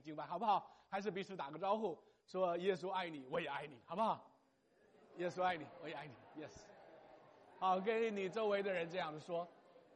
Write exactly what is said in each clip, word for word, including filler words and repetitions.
敬拜，好不好？还是彼此打个招呼，说耶稣爱你，我也爱你，好不好？耶稣爱你，我也爱你 ，yes。好，跟你周围的人这样子说。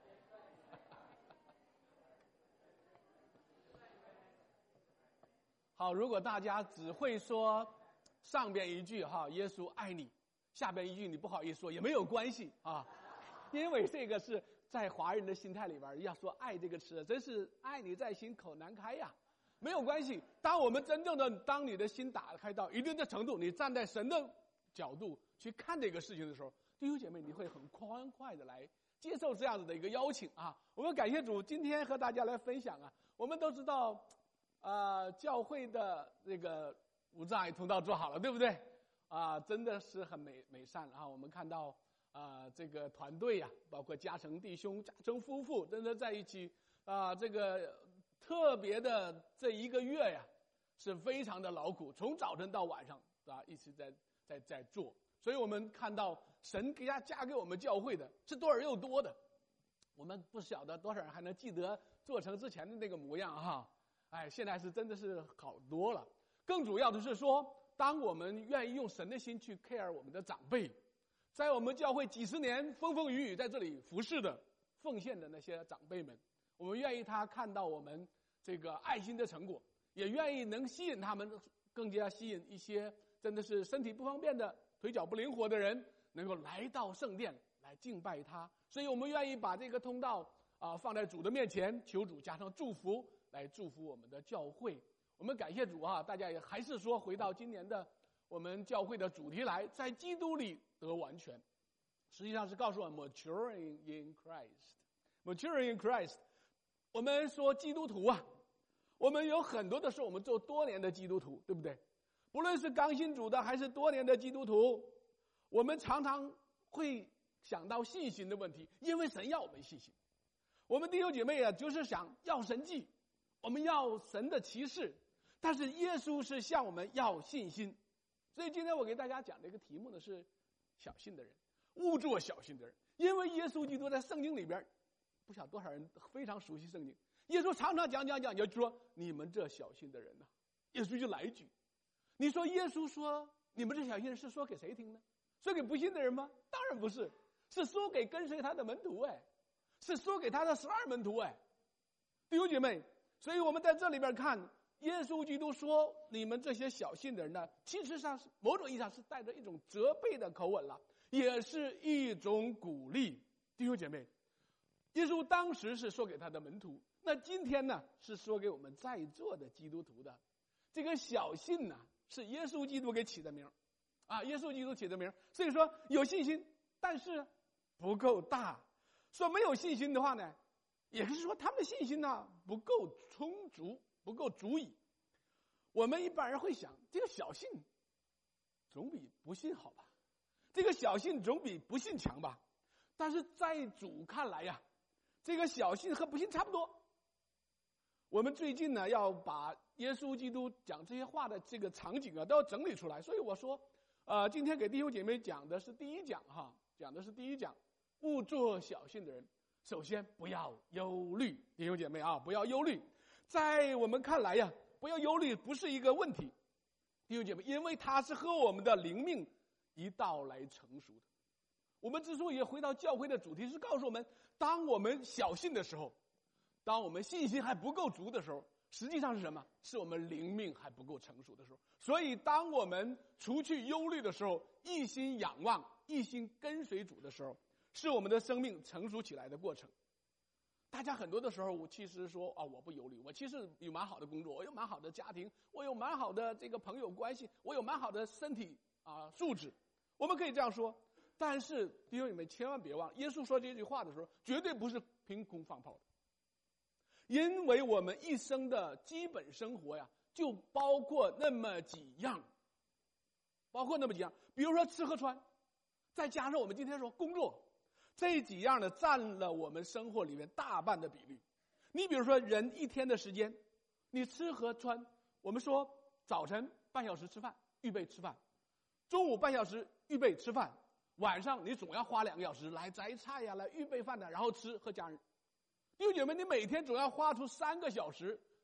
好，如果大家只会说上边一句哈，耶稣爱你，下边一句你不好意思说也没有关系啊，因为这个是在华人的心态里边要说爱这个词，真是爱你在心口难开呀，没有关系。当我们真正的当你的心打开到一定的程度，你站在神的角度去看这个事情的时候，弟兄姐妹，你会很欢快的来接受这样子的一个邀请啊！我们感谢主，今天和大家来分享啊。我们都知道，呃，教会的这个无障碍通道做好了，对不对？啊，真的是很美美善啊！我们看到啊、呃，这个团队呀、啊，包括嘉诚弟兄、嘉诚夫妇，真的在一起啊、呃，这个特别的这一个月呀，是非常的劳苦，从早晨到晚上啊，一直在在在做。所以我们看到神给他加给我们教会的是多而又多的，我们不晓得多少人还能记得做成之前的那个模样哈。哎，现在是真的是好多了。更主要的是说，当我们愿意用神的心去 care 我们的长辈，在我们教会几十年风风雨雨在这里服侍的奉献的那些长辈们，我们愿意他看到我们这个爱心的成果，也愿意能吸引他们，更加吸引一些真的是身体不方便的腿脚不灵活的人能够来到圣殿来敬拜他。所以我们愿意把这个通道啊、呃、放在主的面前，求主加上祝福来祝福我们的教会。我们感谢主啊，大家也还是说回到今年的我们教会的主题来，在基督里得完全，实际上是告诉我们 maturing in Christ。maturing in Christ， 我们说基督徒啊，我们有很多的是我们做多年的基督徒，对不对？不论是刚信主的还是多年的基督徒，我们常常会想到信心的问题，因为神要我们信心。我们弟兄姐妹啊，就是想要神迹，我们要神的启示，但是耶稣是向我们要信心。所以今天我给大家讲的一个题目呢是小信的人，勿做小信的人。因为耶稣基督在圣经里边，不晓得多少人非常熟悉圣经，耶稣常常讲讲讲，就说你们这小信的人呐、啊，耶稣就来一句。你说耶稣说你们这小信人是说给谁听呢？说给不信的人吗？当然不是，是说给跟随他的门徒哎，是说给他的十二门徒哎，弟兄姐妹。所以我们在这里边看，耶稣基督说你们这些小信的人呢，其实上是某种意义上是带着一种责备的口吻了，也是一种鼓励。弟兄姐妹，耶稣当时是说给他的门徒，那今天呢是说给我们在座的基督徒的。这个小信呢是耶稣基督给起的名啊，耶稣基督起的名。所以说有信心，但是不够大。说没有信心的话呢，也是说他们的信心呢不够充足，不够足以。我们一般人会想，这个小信总比不信好吧，这个小信总比不信强吧。但是在主看来呀，这个小信和不信差不多。我们最近呢要把耶稣基督讲这些话的这个场景啊都要整理出来，所以我说呃，今天给弟兄姐妹讲的是第一讲哈，讲的是第一讲，勿做小信的人。首先不要忧虑，弟兄姐妹啊，不要忧虑。在我们看来呀，不要忧虑不是一个问题，弟兄姐妹，因为它是和我们的灵命一道来成熟的。我们之所以回到教会的主题，是告诉我们，当我们小信的时候，当我们信心还不够足的时候，实际上是什么？是我们灵命还不够成熟的时候。所以当我们除去忧虑的时候，一心仰望，一心跟随主的时候，是我们的生命成熟起来的过程。大家很多的时候，我其实说啊，我不忧虑，我其实有蛮好的工作，我有蛮好的家庭，我有蛮好的这个朋友关系，我有蛮好的身体啊素质，我们可以这样说。但是弟兄姊妹千万别忘，耶稣说这句话的时候，绝对不是凭空放炮的，因为我们一生的基本生活呀，就包括那么几样，包括那么几样，比如说吃喝穿，再加上我们今天说工作。这几样呢，占了我们生活里面大半的比例。你比如说，人一天的时间，你吃和穿，我们说早晨半小时吃饭，预备吃饭；中午半小时预备吃饭；晚上你总要花两个小时来摘菜呀，来预备饭的，然后吃和家人。弟兄姐妹，你每天总要花出三个小时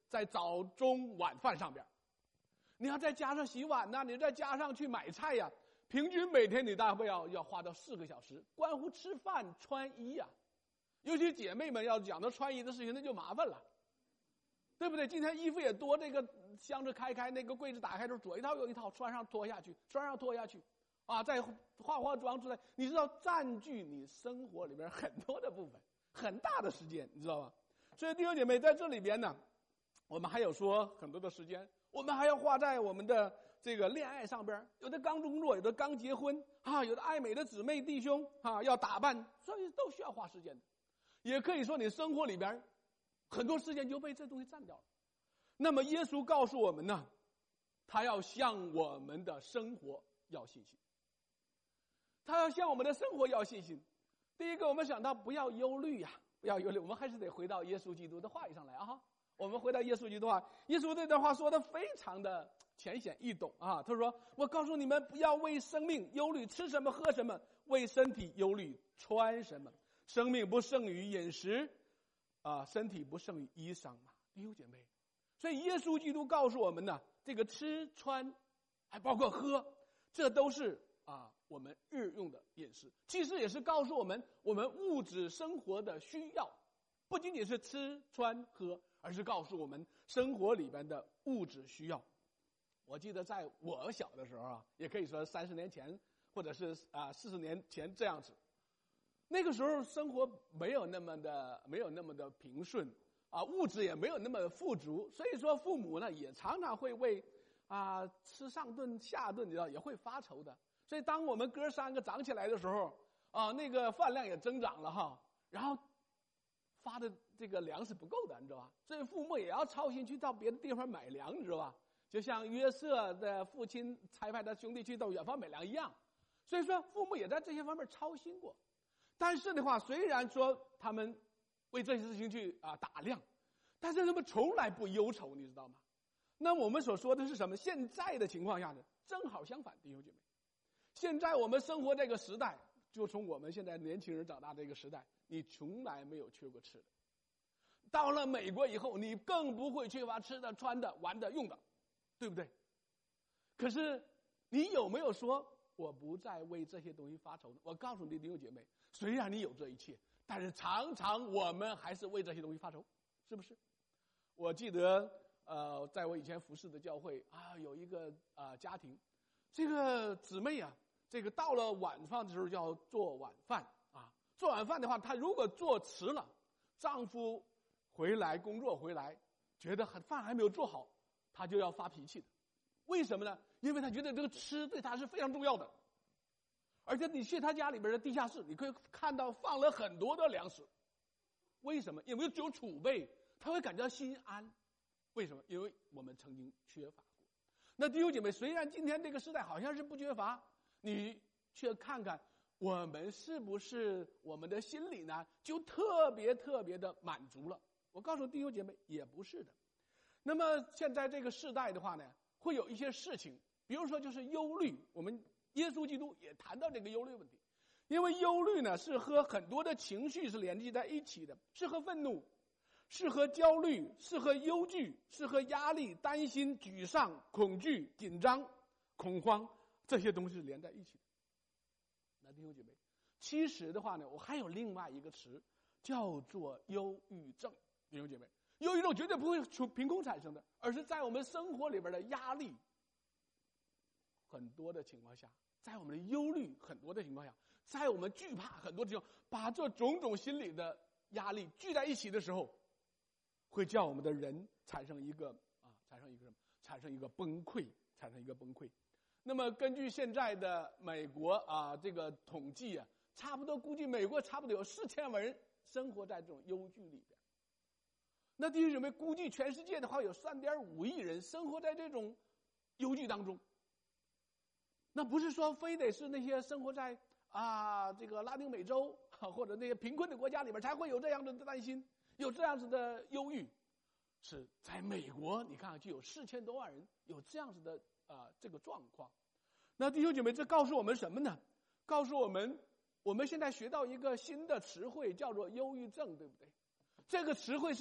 在早中晚饭上边，你要再加上洗碗呐、啊，你再加上去买菜呀、啊，平均每天你大概要要花到四个小时，关乎吃饭穿衣呀、啊。尤其姐妹们要讲到穿衣的事情，那就麻烦了，对不对？今天衣服也多，这个箱子开开，那个柜子打开，就左一套右一套，穿上脱下去，穿上脱下去，啊，再化化妆之类，你知道占据你生活里边很多的部分，很大的时间，你知道吗？所以弟兄姐妹在这里边呢，我们还有说很多的时间，我们还要花在我们的这个恋爱上边，有的刚工作，有的刚结婚啊，有的爱美的姊妹弟兄啊，要打扮，所以都需要花时间的。也可以说你生活里边很多时间就被这东西占掉了。那么耶稣告诉我们呢，他要向我们的生活要信心，他要向我们的生活要信心。第一个，我们想到不要忧虑呀、啊，不要忧虑，我们还是得回到耶稣基督的话语上来啊。我们回到耶稣基督的话，耶稣这段话说的非常的浅显易懂啊。他说：“我告诉你们，不要为生命忧虑，吃什么喝什么；为身体忧虑，穿什么。生命不胜于饮食，啊，身体不胜于衣裳嘛。”弟兄姐妹，所以耶稣基督告诉我们呢，这个吃穿，还包括喝，这都是啊我们日用的饮食，其实也是告诉我们我们物质生活的需要，不仅仅是吃穿喝，而是告诉我们生活里边的物质需要。我记得在我小的时候啊，也可以说三十年前，或者是啊四十年前这样子。那个时候生活没有那么的没有那么的平顺啊，物质也没有那么富足，所以说父母呢也常常会为啊吃上顿下顿，你知道也会发愁的。所以当我们哥三个长起来的时候啊，那个饭量也增长了哈，然后发的这个粮食不够的，你知道吧？所以父母也要操心去到别的地方买粮，你知道吧？就像约瑟的父亲差派他兄弟去到远方买粮一样。所以说父母也在这些方面操心过。但是的话，虽然说他们为这些事情去啊打量，但是他们从来不忧愁，你知道吗？那我们所说的是什么？现在的情况下呢，正好相反，弟兄姐妹。现在我们生活这个时代，就从我们现在年轻人长大这个时代，你从来没有缺过吃的。到了美国以后，你更不会缺乏吃的、穿的、玩的、用的，对不对？可是你有没有说我不再为这些东西发愁呢？我告诉你，弟兄姐妹，虽然你有这一切，但是常常我们还是为这些东西发愁，是不是？我记得呃，在我以前服侍的教会啊，有一个啊、呃、家庭，这个姊妹啊，这个到了晚饭的时候要做晚饭啊，做晚饭的话，她如果做迟了，丈夫回来工作回来，觉得饭还没有做好，她就要发脾气的。为什么呢？因为她觉得这个吃对她是非常重要的。而且你去他家里边的地下室，你可以看到放了很多的粮食。为什么？因为只有储备，他会感觉到心安。为什么？因为我们曾经缺乏过。那弟兄姐妹，虽然今天这个时代好像是不缺乏，你却看看我们是不是我们的心里呢就特别特别的满足了？我告诉弟兄姐妹，也不是的。那么现在这个时代的话呢，会有一些事情，比如说就是忧虑，我们耶稣基督也谈到这个忧虑问题，因为忧虑呢是和很多的情绪是连接在一起的，是和愤怒，是和焦虑，是和忧惧，是和压力、担心、沮丧、恐惧、紧张、恐慌这些东西是连在一起的。那弟兄姐妹，其实的话呢，我还有另外一个词叫做忧郁症。弟兄姐妹，忧郁症绝对不会凭空产生的，而是在我们生活里边的压力很多的情况下，在我们的忧虑很多的情况下，在我们惧怕很多的情况，把这种种心理的压力聚在一起的时候，会叫我们的人产生一个啊，产生一个什么？产生一个崩溃，产生一个崩溃。那么根据现在的美国啊这个统计啊，差不多估计美国差不多有四千万人生活在这种忧惧里边。那弟兄姊妹，估计全世界的话有三点五亿人生活在这种忧惧当中。那不是说非得是那些生活在啊这个拉丁美洲或者那些贫困的国家里边才会有这样的担心，有这样子的忧郁。是在美国，你看就有四千多万人有这样子的啊这个状况。那弟兄姐妹，这告诉我们什么呢？告诉我们，我们现在学到一个新的词汇，叫做忧郁症，对不对？这个词汇是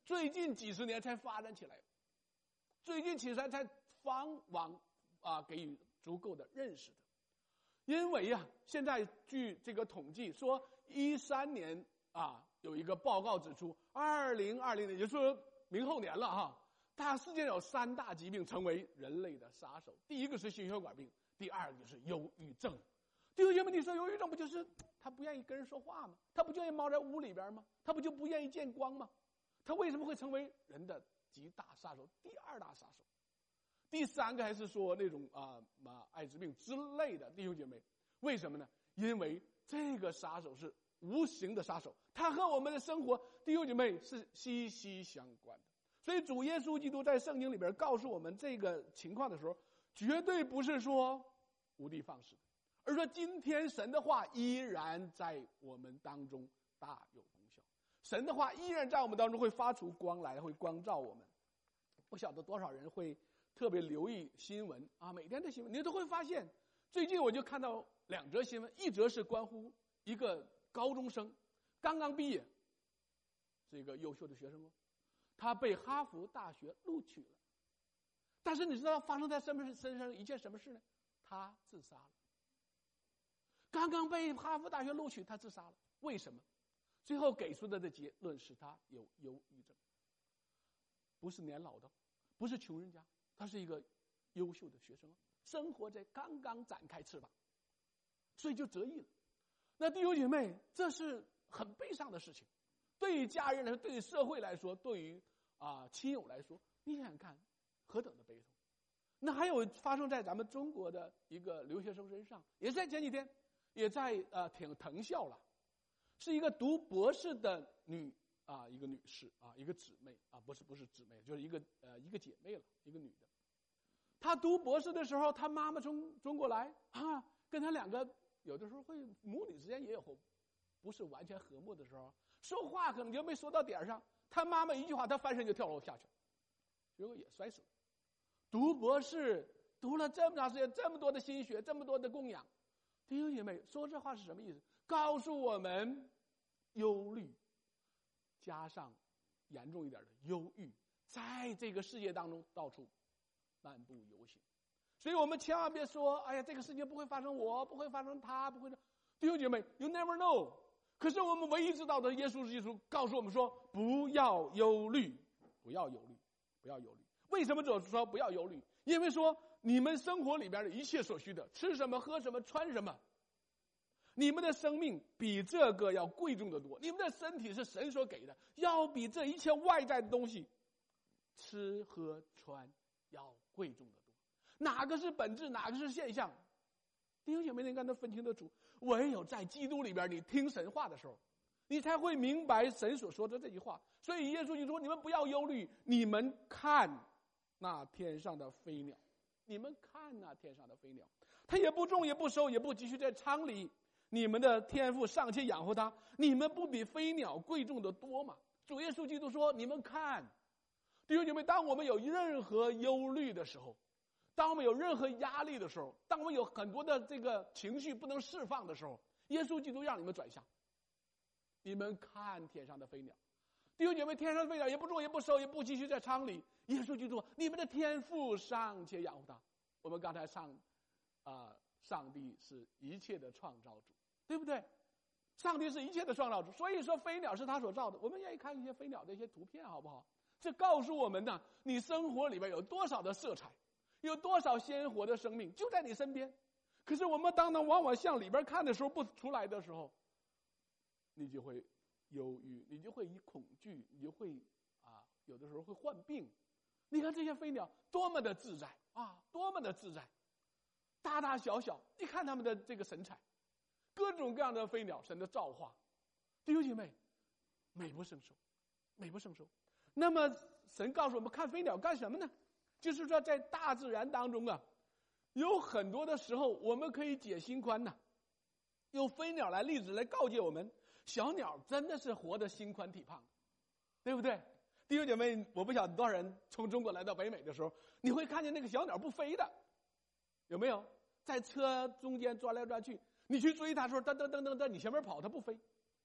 最近几十年才发展起来，最近几十年才方往啊给予足够的认识的。因为啊，现在据这个统计说，一三年啊有一个报告指出，二零二零年，也就是说明后年了哈，大世界有三大疾病成为人类的杀手。第一个是心血管病，第二个就是忧郁症。弟兄姐妹，你说忧郁症不就是他不愿意跟人说话吗？他不就愿意猫在屋里边吗？他不就不愿意见光吗？他为什么会成为人的极大杀手？第二大杀手。第三个还是说那种啊啊艾滋病之类的。弟兄姐妹，为什么呢？因为这个杀手是无形的杀手，它和我们的生活，弟兄姐妹是息息相关的。所以主耶稣基督在圣经里边告诉我们这个情况的时候，绝对不是说无的放矢，而说今天神的话依然在我们当中大有功效，神的话依然在我们当中会发出光来，会光照我们。不晓得多少人会特别留意新闻啊，每天的新闻你都会发现，最近我就看到两则新闻，一则是关乎一个高中生刚刚毕业，是一个优秀的学生哦，他被哈佛大学录取了，但是你知道发生在身身上一件什么事呢？他自杀了。刚刚被哈佛大学录取，他自杀了，为什么？最后给出的的结论是他有忧郁症，不是年老的，不是穷人家，他是一个优秀的学生，生活在刚刚展开翅膀，所以就折翼了。那弟兄姐妹，这是很悲伤的事情，对于家人来说，对于社会来说，对于啊亲友来说，你想想看，何等的悲痛。那还有发生在咱们中国的一个留学生身上，也是在前几天，也在呃挺藤校了，是一个读博士的女啊一个女士啊一个姊妹啊不是不是姊妹，就是一个呃一个姐妹了，一个女的。她读博士的时候，她妈妈从中国来啊，跟她两个有的时候会母女之间也有不是完全和睦的时候，说话可能就没说到点上，她妈妈一句话，她翻身就跳楼下去了，结果也摔死了。读博士读了这么长时间，这么多的心血，这么多的供养，弟兄姐妹，说这话是什么意思？告诉我们，忧虑加上严重一点的忧郁，在这个世界当中到处漫步游行。所以我们千万别说，哎呀，这个事情不会发生我，不会发生他，不会的。弟兄姐妹 ，You never know。可是我们唯一知道的，耶稣基督告诉我们说，不要忧虑，不要忧虑，不要忧虑。为什么主说不要忧虑？因为说你们生活里边的一切所需的，吃什么、喝什么、穿什么，你们的生命比这个要贵重的多。你们的身体是神所给的，要比这一切外在的东西，吃喝穿要贵重的多。哪个是本质，哪个是现象？弟兄姐妹，你应该能分清得楚。唯有在基督里边，你听神话的时候，你才会明白神所说的这句话。所以耶稣就说：“你们不要忧虑，你们看那天上的飞鸟，你们看那天上的飞鸟，它也不种也不收也不积蓄在仓里，你们的天父尚且养活它，你们不比飞鸟贵重的多吗？”主耶稣基督说：“你们看。”弟兄姐妹，当我们有任何忧虑的时候，当我们有任何压力的时候，当我们有很多的这个情绪不能释放的时候，耶稣基督让你们转向，你们看天上的飞鸟。弟兄姐妹，天上的飞鸟也不种也不收也不积蓄在仓里，耶稣基督，你们的天父尚且养活它。我们刚才上啊、呃，上帝是一切的创造主，对不对？上帝是一切的创造主，所以说飞鸟是他所造的。我们愿意看一些飞鸟的一些图片，好不好？这告诉我们呢，你生活里边有多少的色彩，有多少鲜活的生命就在你身边。可是我们当当往往向里边看的时候不出来的时候，你就会忧郁，你就会以恐惧，你就会啊，有的时候会患病。你看这些飞鸟多么的自在啊，多么的自在，大大小小，你看他们的这个神采，各种各样的飞鸟，神的造化，弟兄姐妹，美不胜收，美不胜收。那么神告诉我们，看飞鸟干什么呢？就是说在大自然当中啊，有很多的时候我们可以解心宽呐、啊。用飞鸟来例子来告诫我们，小鸟真的是活得心宽体胖，对不对？弟兄姐妹，我不晓得多少人从中国来到北美的时候，你会看见那个小鸟不飞的，有没有？在车中间转来转去，你去追它的时候，噔噔噔噔噔，你前面跑，它不飞。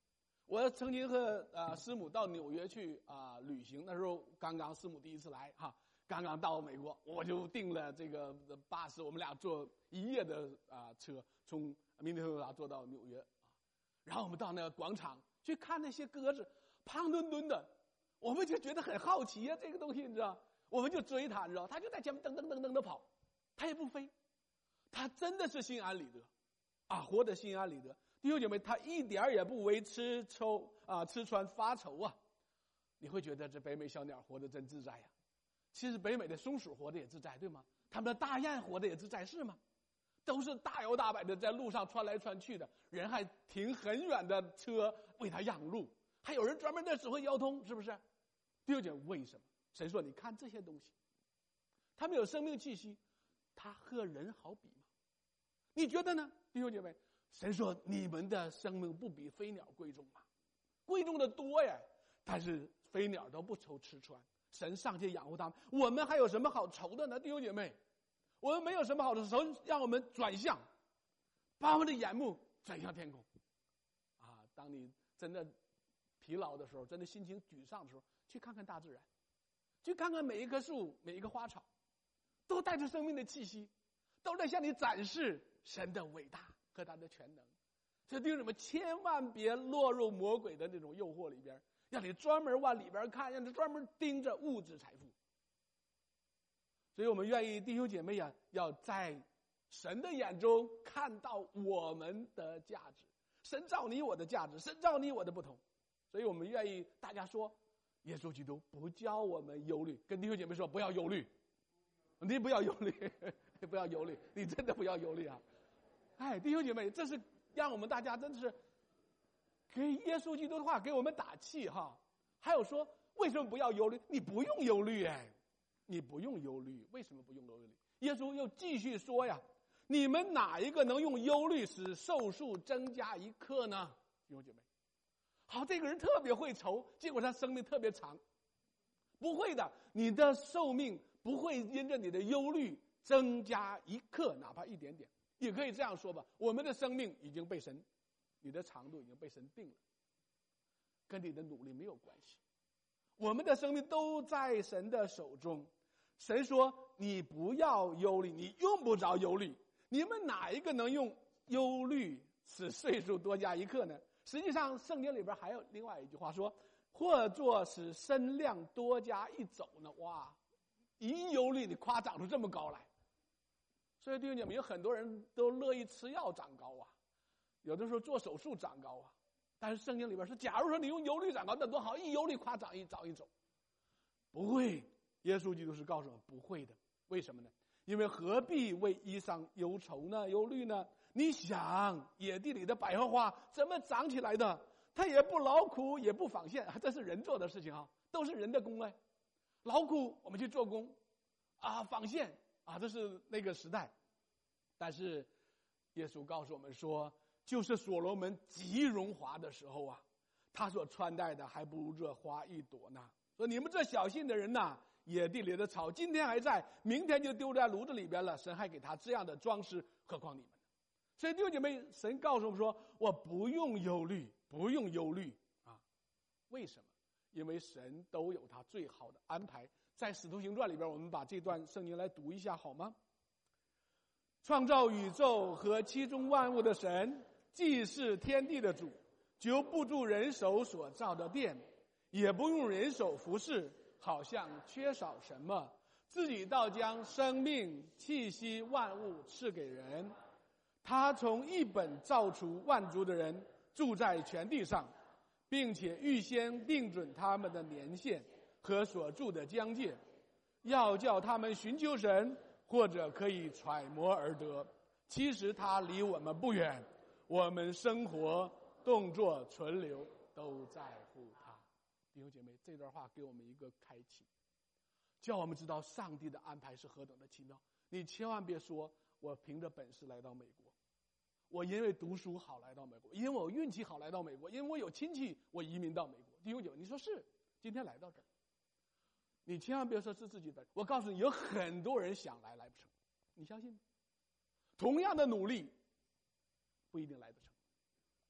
我曾经和呃师母到纽约去啊、呃、旅行，那时候刚刚师母第一次来哈，刚刚到美国，我就订了这个巴士，我们俩坐一夜的啊、呃、车，从明尼苏达坐到纽约啊，然后我们到那个广场去看那些鸽子，胖墩墩的，我们就觉得很好奇呀、啊，这个东西你知道，我们就追它，你知道，它就在前面噔噔噔噔的跑，它也不飞，它真的是心安理得，啊，活得心安理得。弟兄姐妹，他一点也不为吃抽啊吃穿发愁啊！你会觉得这北美小鸟活得真自在呀。其实北美的松鼠活得也自在，对吗？他们的大雁活得也自在，是吗？都是大摇大摆的在路上穿来穿去的，人还停很远的车为他让路，还有人专门在指挥交通，是不是？弟兄姐妹，为什么？神说：“你看这些东西，他们有生命气息，他和人好比吗？你觉得呢，弟兄姐妹？”神说：“你们的生命不比飞鸟贵重吗？贵重的多呀！但是飞鸟都不愁吃穿，神上去养活他们，我们还有什么好愁的呢？弟兄姐妹，我们没有什么好的愁，让我们转向，把我们的眼目转向天空。啊，当你真的疲劳的时候，真的心情沮丧的时候，去看看大自然，去看看每一棵树、每一个花草，都带着生命的气息，都在向你展示神的伟大和他的全能。这弟兄姊妹，千万别落入魔鬼的那种诱惑里边，让你专门往里边看，让你专门盯着物质财富。所以我们愿意弟兄姐妹呀、啊，要在神的眼中看到我们的价值，神造你我的价值，神造你我的不同。所以我们愿意大家说，耶稣基督不叫我们忧虑，跟弟兄姐妹说不要忧虑，你不要忧虑，你不要忧虑，你真的不要忧虑啊！哎，弟兄姐妹，这是让我们大家真的是给耶稣基督的话给我们打气哈。还有说，为什么不要忧虑？你不用忧虑哎，你不用忧虑，为什么不用忧虑？耶稣又继续说呀，你们哪一个能用忧虑使寿数增加一刻呢？弟兄姐妹，好，这个人特别会愁，结果他生命特别长，不会的，你的寿命不会因着你的忧虑增加一刻，哪怕一点点。也可以这样说吧，我们的生命已经被神，你的长度已经被神定了，跟你的努力没有关系。我们的生命都在神的手中。神说你不要忧虑，你用不着忧虑。你们哪一个能用忧虑使岁数多加一刻呢？实际上圣经里边还有另外一句话说，或作使身量多加一肘呢。哇，一忧虑你夸长出这么高来。所以弟兄姐妹，有很多人都乐意吃药长高啊，有的时候做手术长高啊。但是圣经里边说，假如说你用忧虑长高，那多好，一忧虑夸长一长一肘。不会，耶稣基督是告诉我们不会的。为什么呢？因为何必为衣裳忧愁呢？忧虑呢？你想，野地里的百合花怎么长起来的？它也不劳苦，也不纺线，这是人做的事情啊，都是人的工哎。劳苦我们去做工啊，纺线啊，这是那个时代。但是耶稣告诉我们说，就是所罗门极荣华的时候啊，他所穿戴的还不如这花一朵呢。说你们这小信的人呐，野地里的草今天还在，明天就丢在炉子里边了，神还给他这样的装饰，何况你们呢？所以弟兄姐妹，神告诉我们说，我不用忧虑，不用忧虑啊。为什么？因为神都有他最好的安排。在使徒行传里边，我们把这段圣经来读一下好吗？创造宇宙和其中万物的神，既是天地的主，就不住人手所造的殿，也不用人手服侍，好像缺少什么，自己倒将生命气息万物赐给人。他从一本造出万族的人，住在全地上，并且预先定准他们的年限和所住的疆界，要叫他们寻求神，或者可以揣摩而得。其实他离我们不远，我们生活动作存留都在乎他。弟兄姐妹，这段话给我们一个开启，叫我们知道上帝的安排是何等的奇妙。你千万别说我凭着本事来到美国，我因为读书好来到美国，因为我运气好来到美国，因为我有亲戚我移民到美国。弟兄姐妹，你说是今天来到这儿，你千万别说是自己本事。我告诉你，有很多人想来来不成，你相信吗？同样的努力不一定来得成，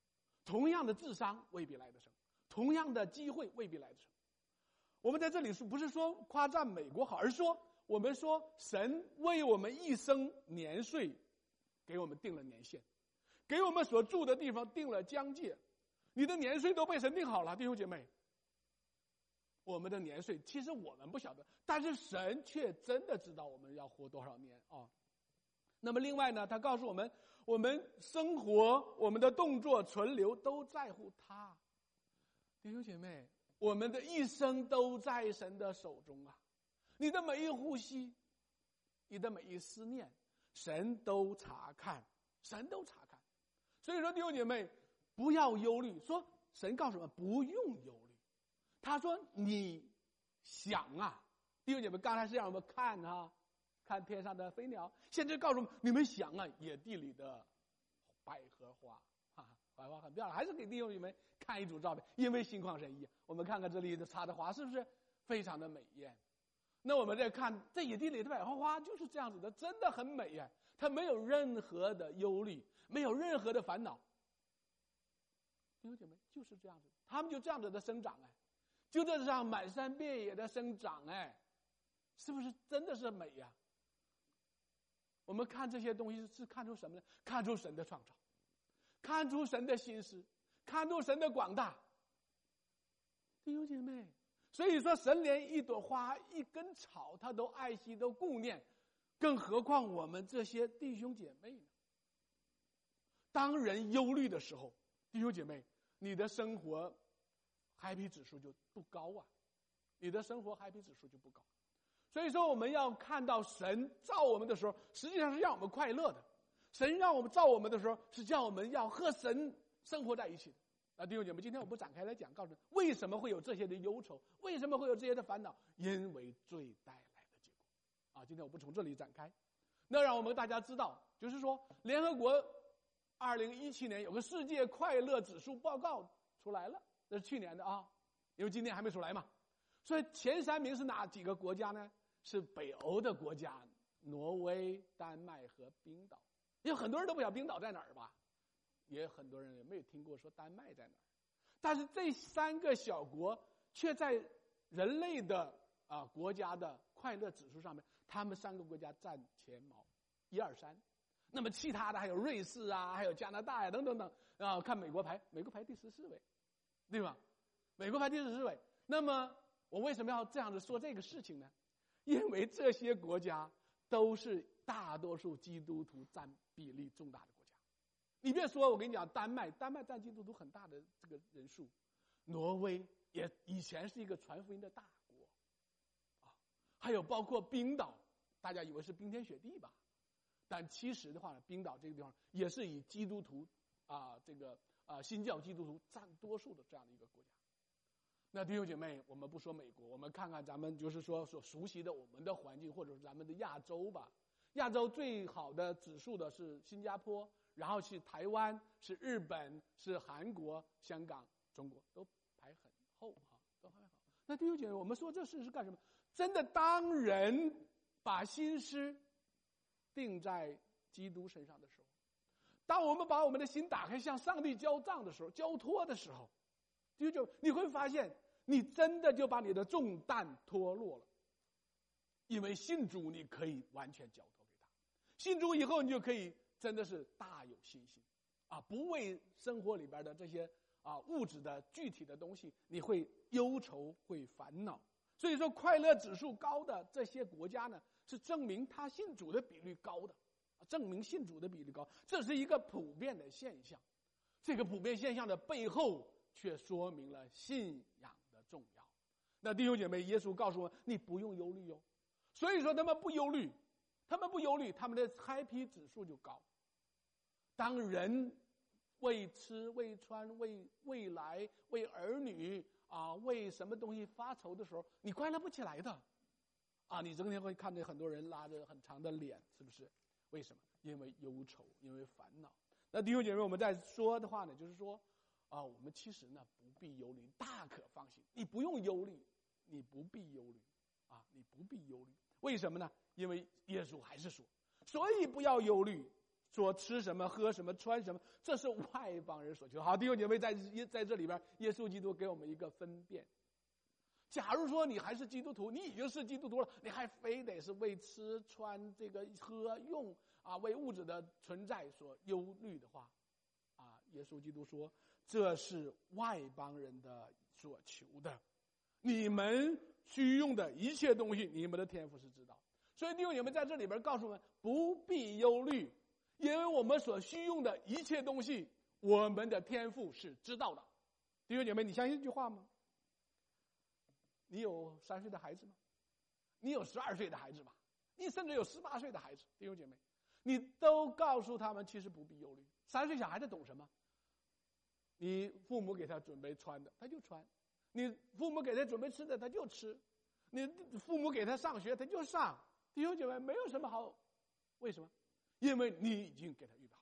同样的智商未必来得成，同样的机会未必来得成。我们在这里是不是说夸赞美国好，而是说我们说神为我们一生年岁给我们定了年限，给我们所住的地方定了疆界。你的年岁都被神定好了，弟兄姐妹。我们的年岁其实我们不晓得，但是神却真的知道我们要活多少年啊。那么另外呢，他告诉我们，我们生活、我们的动作、存留都在乎他。弟兄姐妹，我们的一生都在神的手中啊！你的每一呼吸，你的每一思念，神都查看，神都查看。所以说，弟兄姐妹，不要忧虑。说神告诉我们不用忧虑，他说你想啊，弟兄姐妹，刚才是让我们看啊，看天上的飞鸟，现在告诉我们你们想啊，野地里的百合花，哈，百合花很漂亮。还是给弟兄姐妹看一组照片，因为心旷神怡。我们看看这里的插的花是不是非常的美艳？那我们再看这野地里的百合花就是这样子的，真的很美呀。它没有任何的忧虑，没有任何的烦恼。弟兄姐妹，就是这样子，他们就这样子的生长哎，就这样满山遍野的生长哎，是不是真的是美呀？我们看这些东西是看出什么呢？看出神的创造，看出神的心思，看出神的广大。弟兄姐妹，所以说神连一朵花一根草他都爱惜都顾念，更何况我们这些弟兄姐妹呢？当人忧虑的时候，弟兄姐妹，你的生活 happy 指数就不高啊，你的生活 happy 指数就不高。所以说我们要看到神造我们的时候，实际上是让我们快乐的。神让我们造我们的时候，是叫我们要和神生活在一起的。啊，弟兄姐妹，今天我不展开来讲，告诉你为什么会有这些的忧愁，为什么会有这些的烦恼，因为罪带来的结果。啊，今天我不从这里展开。那让我们大家知道，就是说联合国二零一七年有个世界快乐指数报告出来了，这是去年的啊，因为今年还没出来嘛。所以前三名是哪几个国家呢？是北欧的国家，挪威、丹麦和冰岛。有很多人都不晓得冰岛在哪儿吧，也很多人也没有听过说丹麦在哪儿。但是这三个小国却在人类的啊国家的快乐指数上面，他们三个国家占前茅，一二三。那么其他的还有瑞士啊，还有加拿大呀、啊，等等等啊。看美国排，美国排第十四位，对吧？美国排第十四位。那么我为什么要这样子说这个事情呢？因为这些国家都是大多数基督徒占比例重大的国家。你别说，我跟你讲，丹麦，丹麦占基督徒很大的这个人数，挪威也以前是一个传福音的大国，啊，还有包括冰岛，大家以为是冰天雪地吧？但其实的话呢，冰岛这个地方也是以基督徒啊，这个啊新教基督徒占多数的这样的一个国家。那弟兄姐妹，我们不说美国，我们看看咱们就是说所熟悉的我们的环境，或者是咱们的亚洲吧。亚洲最好的指数的是新加坡，然后是台湾，是日本，是韩国、香港、中国，都排很后啊，都排很好。那弟兄姐妹，我们说这事是干什么？真的，当人把心思定在基督身上的时候，当我们把我们的心打开，向上帝交账的时候，交托的时候，就就你会发现，你真的就把你的重担脱落了。因为信主，你可以完全交托给他。信主以后，你就可以真的是大有信心啊，不为生活里边的这些啊物质的具体的东西，你会忧愁，会烦恼。所以说，快乐指数高的这些国家呢，是证明他信主的比率高的，证明信主的比率高，这是一个普遍的现象。这个普遍现象的背后，却说明了信仰的重要。那弟兄姐妹，耶稣告诉我，你不用忧虑哟。所以说他们不忧虑，他们不忧虑，他们的 happy 指数就高。当人为吃、为穿、为未来、为儿女啊，为什么东西发愁的时候，你快乐不起来的。啊，你整天会看见很多人拉着很长的脸，是不是？为什么？因为忧愁，因为烦恼。那弟兄姐妹，我们在说的话呢，就是说啊，我们其实呢不必忧虑，大可放心，你不用忧虑，你不必忧虑啊，你不必忧虑。为什么呢？因为耶稣还是说，所以不要忧虑， 说吃什么、喝什么、穿什么，这是外邦人所求。好，弟兄姐妹，在在这里边，耶稣基督给我们一个分辨。假如说你还是基督徒，你已经是基督徒了，你还非得是为吃穿这个喝用啊，为物质的存在所忧虑的话，啊，耶稣基督说，这是外邦人的所求的。你们需用的一切东西，你们的天父是知道。所以弟兄姐妹在这里边告诉我们，不必忧虑，因为我们所需用的一切东西，我们的天父是知道的。弟兄姐妹，你相信这句话吗？你有三岁的孩子吗？你有十二岁的孩子吗？你甚至有十八岁的孩子，弟兄姐妹，你都告诉他们，其实不必忧虑。三岁小孩子懂什么？你父母给他准备穿的，他就穿；你父母给他准备吃的，他就吃；你父母给他上学，他就上。弟兄姐妹，没有什么好，为什么？因为你已经给他预备好。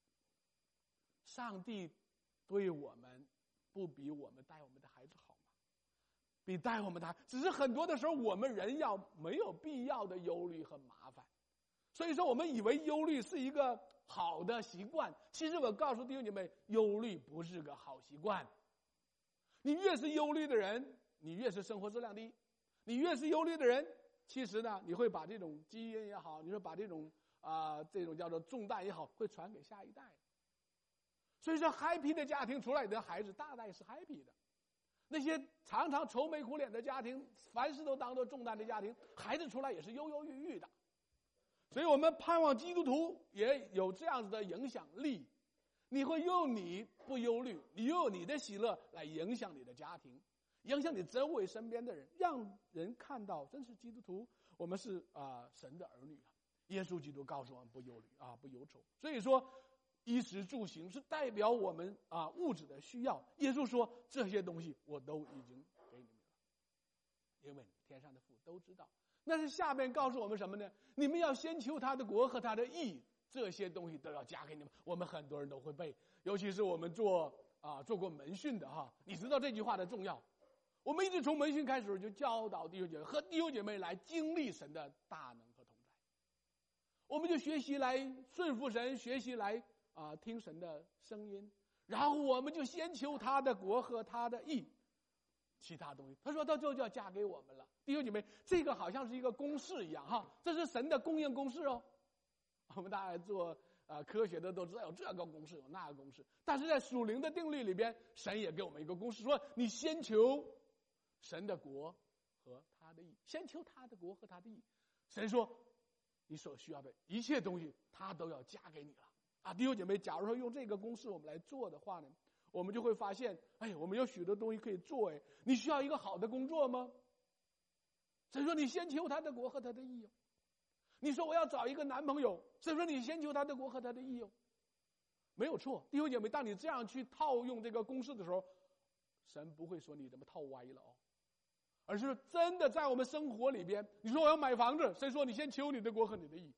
上帝对我们不比我们带我们的孩子好吗？比带我们的孩子，只是很多的时候我们人要没有必要的忧虑和麻烦，所以说我们以为忧虑是一个好的习惯，其实我告诉弟兄姐妹，忧虑不是个好习惯。你越是忧虑的人，你越是生活质量低；你越是忧虑的人，其实呢，你会把这种基因也好，你说把这种啊、呃、这种叫做重担也好，会传给下一代。所以说 happy 的家庭出来的孩子大概是 happy 的，那些常常愁眉苦脸的家庭，凡事都当作重担的家庭，孩子出来也是忧忧郁郁的。所以我们盼望基督徒也有这样子的影响力，你会用你不忧虑，你用你的喜乐来影响你的家庭，影响你周围身边的人，让人看到真是基督徒，我们是啊、呃、神的儿女啊。耶稣基督告诉我们不忧虑啊，不忧愁。所以说衣食住行是代表我们啊物质的需要。耶稣说这些东西我都已经给你们了，因为天上的父都知道。那是下面告诉我们什么呢？你们要先求他的国和他的义，这些东西都要加给你们。我们很多人都会背，尤其是我们做啊做过门训的哈，你知道这句话的重要。我们一直从门训开始就教导弟兄姐妹和弟兄姐妹来经历神的大能和同在，我们就学习来顺服神，学习来啊听神的声音，然后我们就先求他的国和他的义，其他东西他说他就要加给我们了。弟兄姐妹，这个好像是一个公式一样哈，这是神的供应公式哦。我们大家做啊科学的都知道有这个公式有那个公式，但是在属灵的定律里边，神也给我们一个公式，说你先求神的国和他的义，先求他的国和他的义。神说你所需要的一切东西他都要加给你了啊！弟兄姐妹，假如说用这个公式我们来做的话呢，我们就会发现，哎，我们有许多东西可以做。哎，你需要一个好的工作吗？神说你先求他的国和他的义哦。你说我要找一个男朋友，神说你先求他的国和他的义哦。没有错，弟兄姐妹，当你这样去套用这个公式的时候，神不会说你怎么套歪了哦，而是真的在我们生活里边，你说我要买房子，谁说你先求你的国和你的义？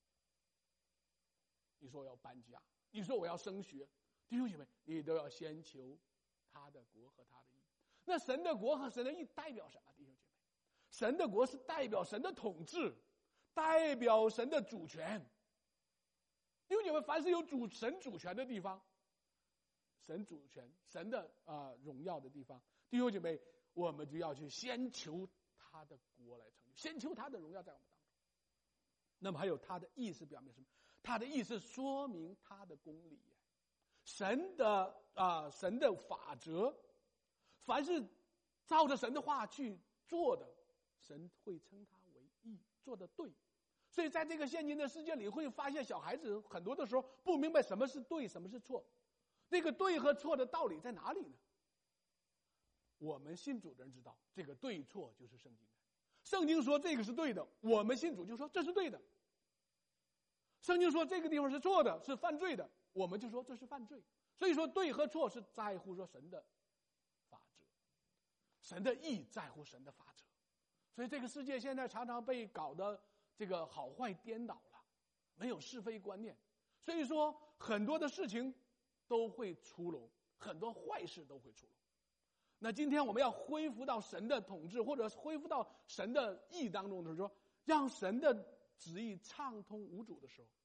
你说我要搬家，你说我要升学，弟兄姐妹，你都要先求他的国和他的义。那神的国和神的义代表什么？弟兄姐妹，神的国是代表神的统治，代表神的主权。弟兄姐妹，凡是有主神主权的地方，神主权神的啊、呃、荣耀的地方，弟兄姐妹，我们就要去先求他的国来成就，先求他的荣耀在我们当中。那么还有他的义是表明什么？他的义是说明他的公理，神的啊、呃、神的法则，凡是照着神的话去做的，神会称他为义，做得对。所以在这个现今的世界里，会发现小孩子很多的时候不明白什么是对，什么是错。那个对和错的道理在哪里呢？我们信主的人知道，这个对错就是圣经的。圣经说这个是对的，我们信主就说这是对的。圣经说这个地方是错的，是犯罪的，我们就说这是犯罪。所以说对和错是在乎说神的法则，神的义在乎神的法则。所以这个世界现在常常被搞得这个好坏颠倒了，没有是非观念，所以说很多的事情都会出笼，很多坏事都会出笼。那今天我们要恢复到神的统治，或者恢复到神的义当中的时候，让神的旨意畅通无阻的时候，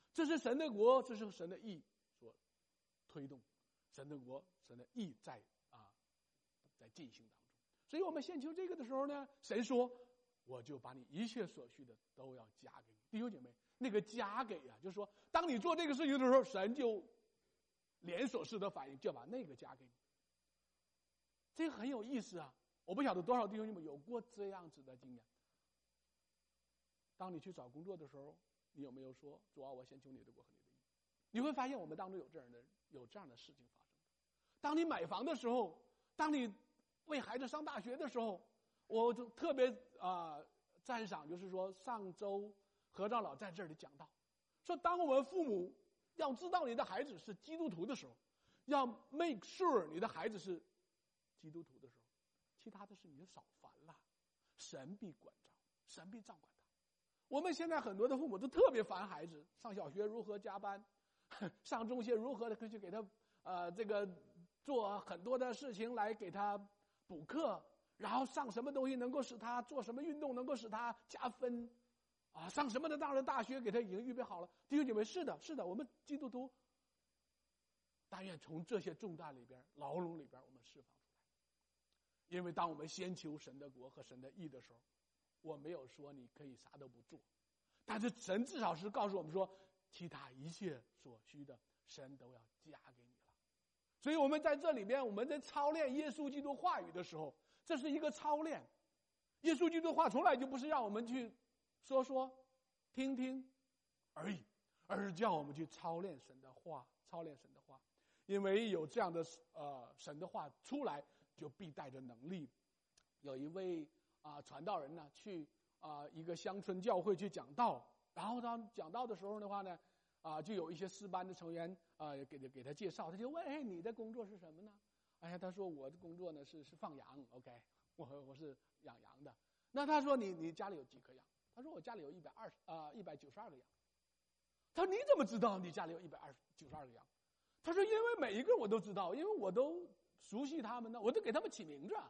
这是神的国，这是神的义所推动，神的国、神的义在啊在进行当中。所以我们献求这个的时候呢，神说：“我就把你一切所需的都要加给你。”弟兄姐妹，那个加给啊，就是说，当你做这个事情的时候，神就连锁式的反应，就把那个加给你。这个很有意思啊！我不晓得多少弟兄姐妹有过这样子的经验。当你去找工作的时候，你有没有说：“主啊，我先求你的国和你的义？”你会发现我们当中有这样的有这样的事情发生。当你买房的时候，当你为孩子上大学的时候，我就特别啊、呃、赞赏，就是说上周何长老在这里讲到，说当我们父母要知道你的孩子是基督徒的时候，要 make sure 你的孩子是基督徒的时候，其他的事你就少烦了，神必管照，神必照管他。我们现在很多的父母都特别烦孩子，上小学如何加班，上中学如何的去给他呃这个做很多的事情来给他补课，然后上什么东西能够使他做什么运动能够使他加分，啊，上什么的大的大学给他已经预备好了。弟兄姐妹，是的，是的，我们基督徒，但愿从这些重担里边、牢笼里边，我们释放出来。因为当我们先求神的国和神的义的时候，我没有说你可以啥都不做，但是神至少是告诉我们说，其他一切所需的，神都要加给你了。所以我们在这里边，我们在操练耶稣基督话语的时候，这是一个操练。耶稣基督话从来就不是让我们去说说、听听而已，而是叫我们去操练神的话，操练神的话。因为有这样的呃神的话出来，就必带着能力。有一位啊、呃、传道人呢，去啊、呃、一个乡村教会去讲道，然后他讲道的时候的话呢，啊、呃、就有一些诗班的成员啊、呃、给他给他介绍，他就问：“哎，你的工作是什么呢？”哎呀，他说：“我的工作呢是是放羊 ，OK， 我我是养羊的。”那他说：“你你家里有几颗羊？”他说：“我家里有一百二十啊一百九十二个羊。”他说：“你怎么知道你家里有一百二十九十二个羊？”他说：“因为每一个我都知道，因为我都熟悉他们呢，我都给他们起名字。”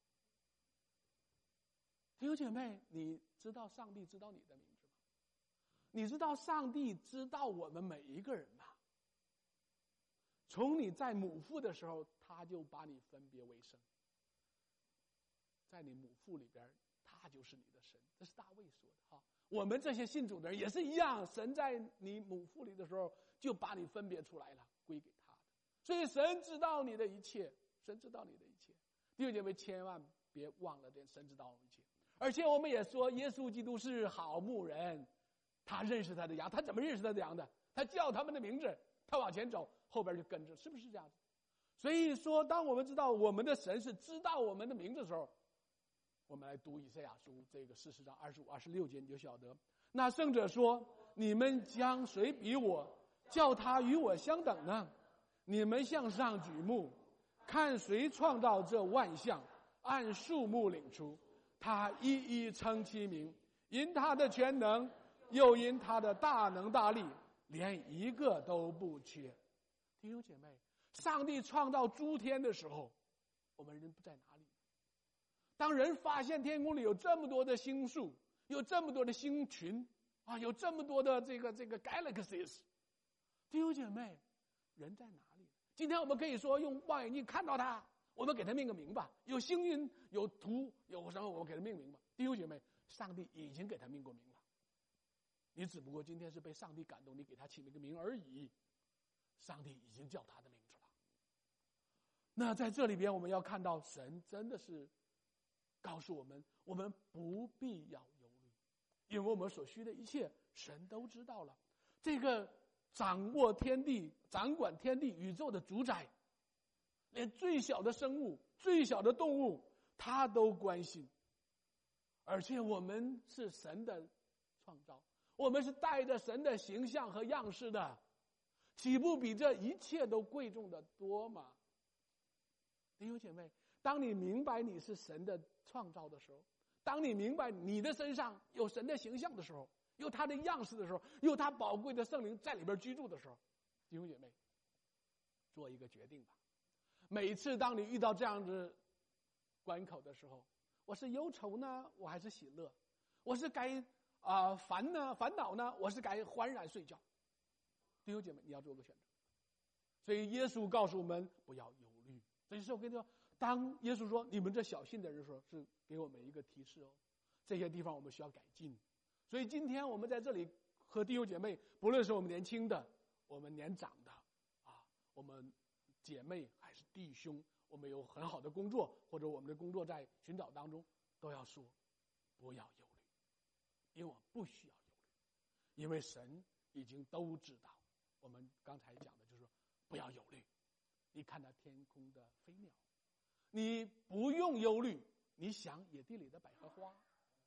弟兄姐妹，你知道上帝知道你的名字吗？你知道上帝知道我们每一个人吗？从你在母腹的时候，他就把你分别为圣，在你母腹里边，他就是你的神。这是大卫说的哈。我们这些信主的人也是一样，神在你母腹里的时候就把你分别出来了，归给他的。所以神知道你的一切，神知道你的一切。弟兄姐妹，千万别忘了这神知道我们一切。而且我们也说，耶稣基督是好牧人，他认识他的羊。他怎么认识他的羊的？他叫他们的名字，他往前走，后边就跟着，是不是这样子？所以说，当我们知道我们的神是知道我们的名字的时候，我们来读以赛亚书这个四十章二十五、二十六节，你就晓得。那圣者说：“你们将谁比我，叫他与我相等呢？你们向上举目，看谁创造这万象，按数目领出。他一一称其名，因他的全能，又因他的大能大力，连一个都不缺。”弟兄姐妹，上帝创造诸天的时候，我们人不在哪里？当人发现天空里有这么多的星宿，有这么多的星群啊，有这么多的这个这个 galaxies， 弟兄姐妹，人在哪里？今天我们可以说用望远镜看到它，我们给它命个名吧。有星云，有图，有什么，我们给它命名吧。弟兄姐妹，上帝已经给它命过名了，你只不过今天是被上帝感动，你给它起了个名而已。上帝已经叫他的名字了。那在这里边，我们要看到神真的是告诉我们，我们不必要忧虑，因为我们所需的一切，神都知道了。这个掌握天地、掌管天地宇宙的主宰，连最小的生物、最小的动物，他都关心。而且我们是神的创造，我们是带着神的形象和样式的，岂不比这一切都贵重的多吗？弟兄姐妹，当你明白你是神的创造的时候，当你明白你的身上有神的形象的时候，有他的样式的时候，有他宝贵的圣灵在里边居住的时候，弟兄姐妹，做一个决定吧。每次当你遇到这样的关口的时候，我是忧愁呢，我还是喜乐？我是该啊、呃、烦呢，烦恼呢，我是该欢然睡觉？ 弟兄姐妹，你要做个选择。所以耶稣告诉我们不要忧虑。这就是我跟你说，当耶稣说你们这小信的人说，是给我们一个提示哦，这些地方我们需要改进。所以今天我们在这里和弟兄姐妹，不论是我们年轻的，我们年长的，啊，我们姐妹还是弟兄，我们有很好的工作，或者我们的工作在寻找当中，都要说不要忧虑，因为我不需要忧虑，因为神已经都知道。我们刚才讲的就是说不要忧虑，你看到天空的飞鸟，你不用忧虑，你想野地里的百合花，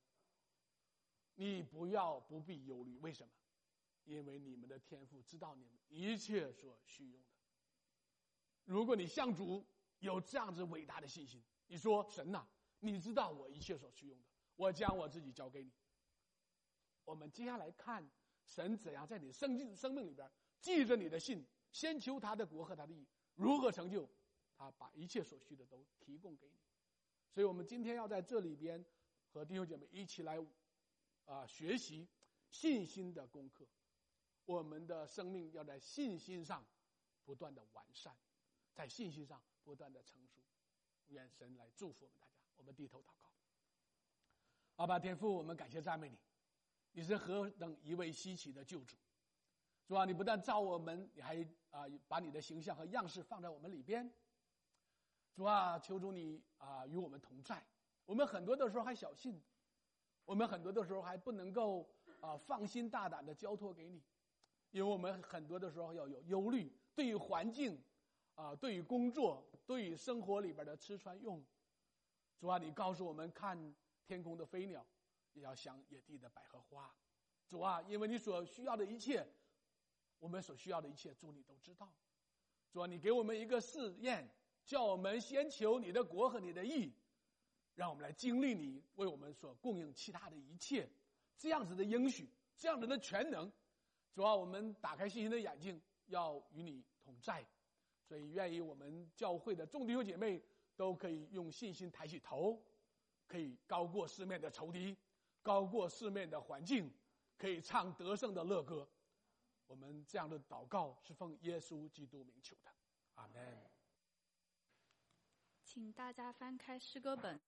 你不要不必忧虑。为什么？因为你们的天父知道你们一切所需用的。如果你向主有这样子伟大的信心，你说神啊，你知道我一切所需用的，我将我自己交给你。我们接下来看神怎样在你生命生命里边记着你的信，先求他的国和他的义，如何成就，他把一切所需的都提供给你。所以我们今天要在这里边和弟兄姐妹一起来啊、呃、学习信心的功课。我们的生命要在信心上不断的完善，在信心上不断的成熟。愿神来祝福我们大家。我们低头祷告。阿爸天父，我们感谢赞美你，你是何等一位稀奇的救主。主啊，你不但造我们，你还啊、呃、把你的形象和样式放在我们里边。主啊，求主你啊、呃、与我们同在。我们很多的时候还小信，我们很多的时候还不能够啊、呃、放心大胆的交托给你，因为我们很多的时候要有忧虑，对于环境啊、呃、对于工作，对于生活里边的吃穿用。主啊，你告诉我们看天空的飞鸟，也要想野地的百合花。主啊，因为你所需要的一切，我们所需要的一切，主你都知道。主啊，你给我们一个试验，叫我们先求你的国和你的义，让我们来经历你为我们所供应其他的一切，这样子的应许，这样子的全能。主啊，我们打开信心的眼睛，要与你同在。所以愿意我们教会的众弟兄姐妹都可以用信心抬起头，可以高过四面的仇敌，高过四面的环境，可以唱得胜的乐歌。我们这样的祷告是奉耶稣基督名求的，阿们。 请大家翻开诗歌本。